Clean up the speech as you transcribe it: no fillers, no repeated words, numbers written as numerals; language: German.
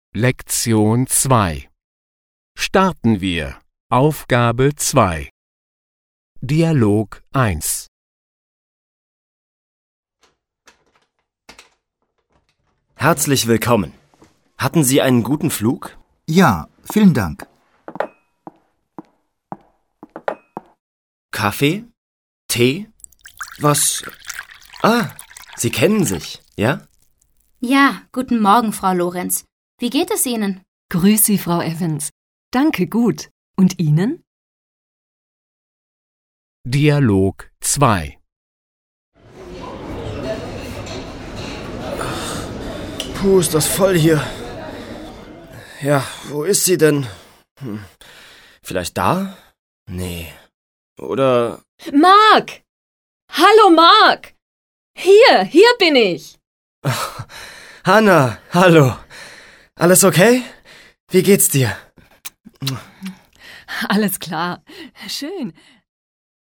Lektion 2. Starten wir. Aufgabe 2. Dialog 1. Herzlich willkommen. Hatten Sie einen guten Flug? Ja, vielen Dank. Kaffee? Tee? Was? Ah, Sie kennen sich, ja? Ja, guten Morgen, Frau Lorenz. Wie geht es Ihnen? Grüß Sie, Frau Evans. Danke, gut. Und Ihnen? Dialog 2. Puh, ist das voll hier. Ja, wo ist sie denn? Vielleicht da? Nee. Oder... Marc! Hallo, Marc! Hier bin ich. Hanna, hallo. Alles okay? Wie geht's dir? Alles klar. Schön.